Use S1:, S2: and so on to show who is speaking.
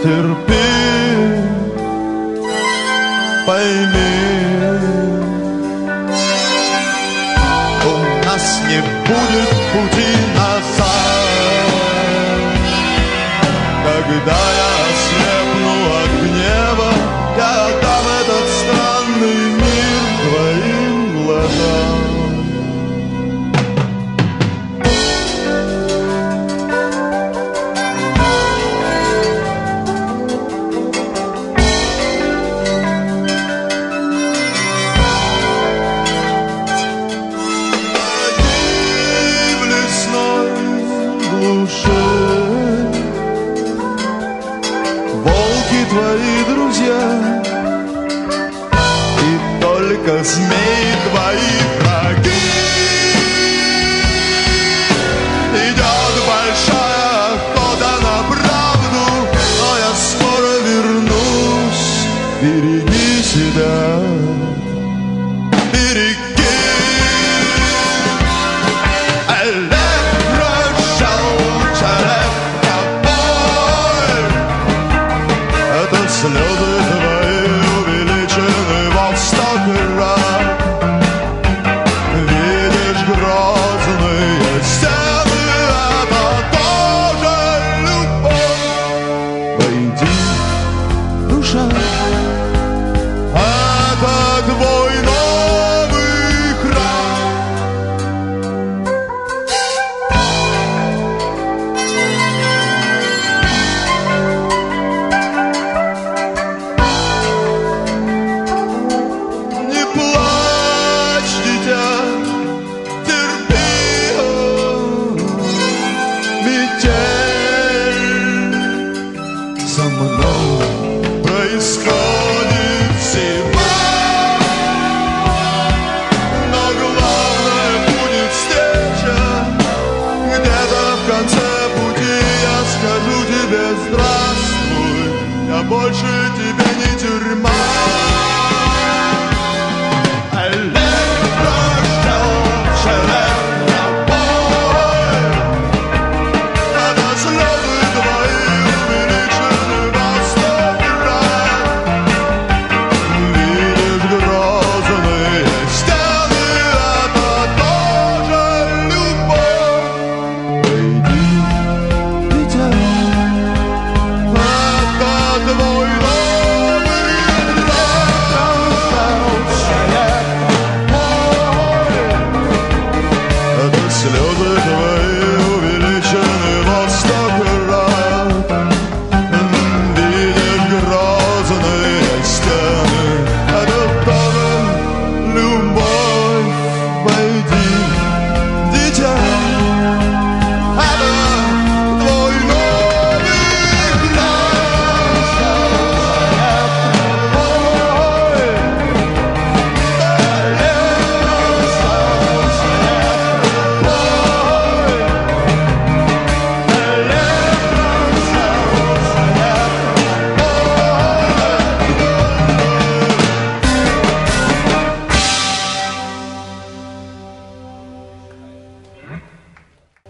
S1: терпи, пойми, у нас не будет пути назад. Когда я ослепну от гнева, я отдам этот странный мир твоим глазам. Волки твои друзья, и только змеи твои враги. Идет большая охота на правду, но я скоро вернусь. Береги себя, береги. Слезы твои увеличены во 100 крат. Видишь грозные стены, это тоже любовь. Войди, душа, это твой новый храм. Со мной происходит зима, но главное будет встреча. Где-то в конце пути я скажу тебе здравствуй, я больше тебя